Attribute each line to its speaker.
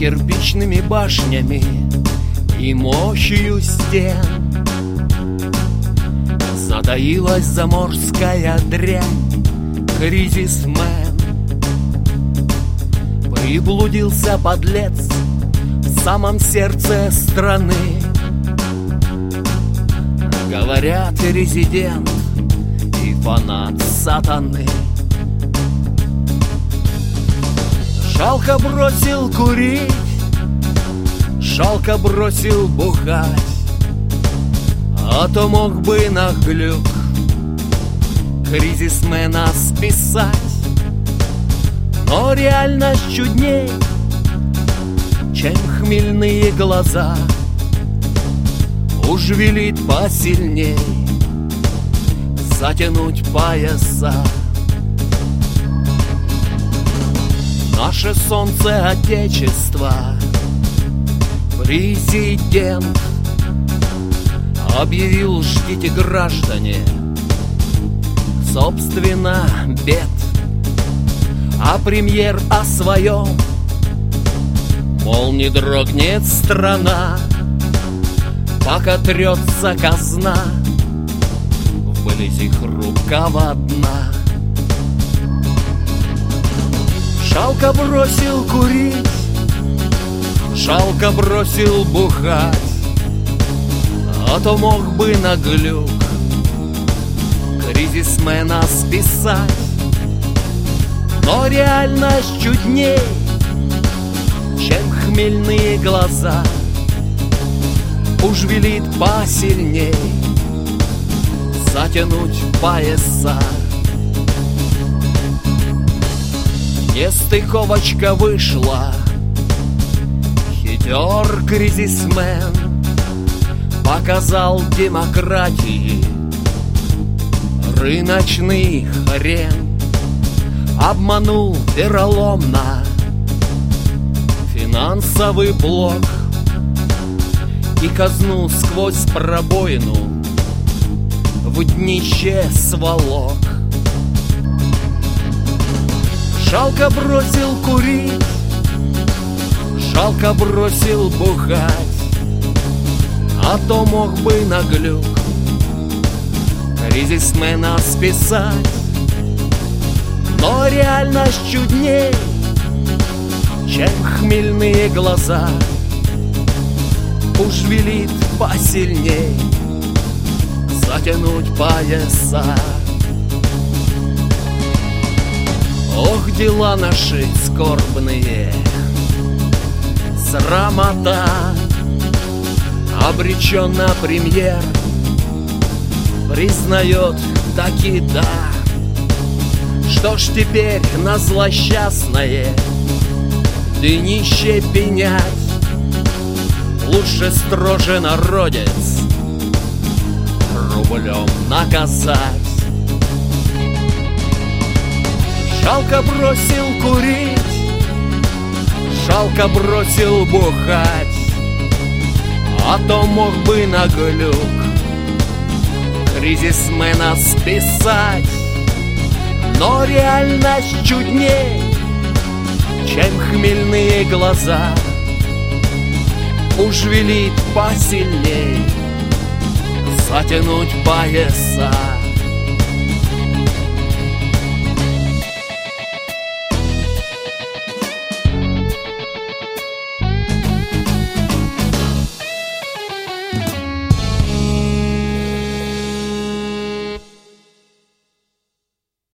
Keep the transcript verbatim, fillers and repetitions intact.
Speaker 1: кирпичными башнями и мощью стен затаилась заморская дрянь, кризисмен. Приблудился подлец в самом сердце страны. Говорят, резидент и фанат сатаны. Жалко бросил курить, жалко бросил бухать, а то мог бы на глюк кризисмена списать. Но реальность чудней, чем хмельные глаза. Уж велит посильней затянуть пояса. Наше солнце Отечества президент объявил: ждите, граждане, собственно, бед. А премьер о своем, мол, не дрогнет страна, пока трется казна вблизи хрупкого дна. Жалко бросил курить, жалко бросил бухать, а то мог бы на глюк кризисмена списать. Но реальность чудней, чем хмельные глаза. Уж велит посильней затянуть пояса. Нестыковочка вышла, хитер кризисмен показал демократии рыночный хрен. Обманул вероломно финансовый блок и казну сквозь пробоину в днище сволок. Жалко бросил курить, жалко бросил бухать, а то мог бы на глюк кризисмена списать. Но реальность чудней, чем хмельные глаза. Уж велит посильней затянуть пояса. Ох, дела наши скорбные, срамота. Обреченно премьер признает таки да. Что ж теперь на злосчастное днище пенять? Лучше строже народец рублем наказать. Жалко бросил курить, жалко бросил бухать, а то мог бы на глюк кризисмена списать. Но реальность чудней, чем хмельные глаза. Уж велит посильней затянуть пояса.